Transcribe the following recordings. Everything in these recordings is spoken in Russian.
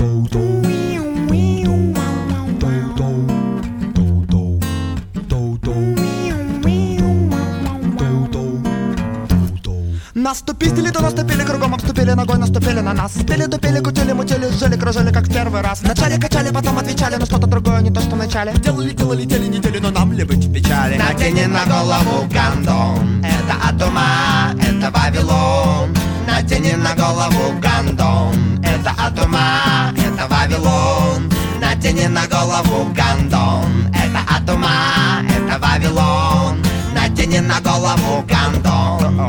Наступили, то наступили, кругом обступили, ногой наступили на нас. Спели, тупили, кутили, мутили, жили, кружили, как в первый раз. Вначале качали, потом отвечали, но что-то другое, не то, что в начале. Делали, летели недели, но нам ли быть в печали? Натяни на голову гандон, это от ума, это Вавилон. Натяни на голову гандон, это от ума, это Вавилон. Натяни на голову гандон, это от ума, это Вавилон. Натяни на голову гандон.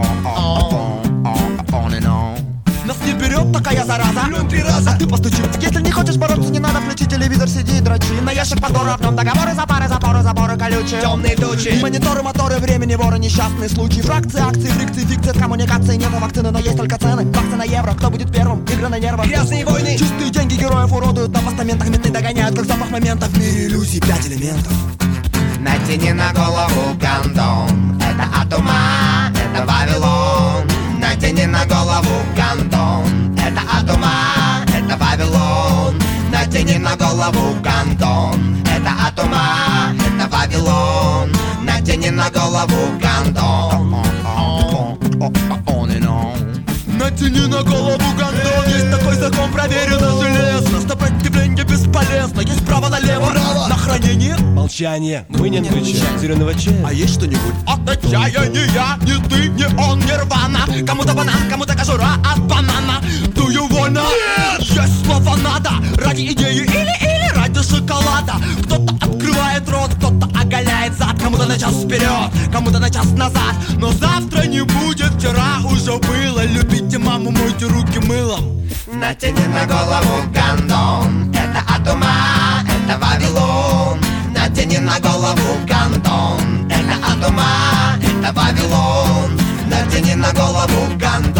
Нас не берет такая зараза, плюнь 3 раза, а ты постучи. Если не хочешь бороться, не надо включить телевизор, сиди и дрочи. На ящик подбора, в нем договоры, запары, запоры, заборы колючие, темные тучи, мониторы, моторы, времени, воры, несчастные случаи. Фракции, акции, фрикции, фикции, от коммуникации. Нету вакцины, но есть только цены. Баксы на евро, кто будет первым? Игры на нервах, грязные войны. Чистые деньги героев уродуют на постаментах. Менты догоняют, как запах момента. В мире иллюзий 5 элементов. Натяни на голову гандон, это от ума, это Вавилон. Натяни на голову гандон, это от ума, это Вавилон. Натяни на голову гандон, это от ума, это Вавилон. Натяни на голову гандон. Натяни на голову гандон. Есть такой закон, проверено железно. Сопротивление бесполезно. Есть право налево, на хранение. Молчание, мы не отвечаем. Зеленого чая. А есть что-нибудь? От отчаяния, ни ты, ни он, нирвана. Кому-то банан, кому-то кожура от банана. Дую вольно. Есть слово надо. Ради идеи или ради шоколада. Кто-то открывает рот, кто-то оголяет зад. Кому-то на час вперед, кому-то на час назад. Но завтра не будет, вчера уже было. Любите маму, мойте руки мылом. Натяни на голову гандон, это от ума, это Вавилон. Натяни на голову гандон, это от ума, это Вавилон. Натяни на голову гандон.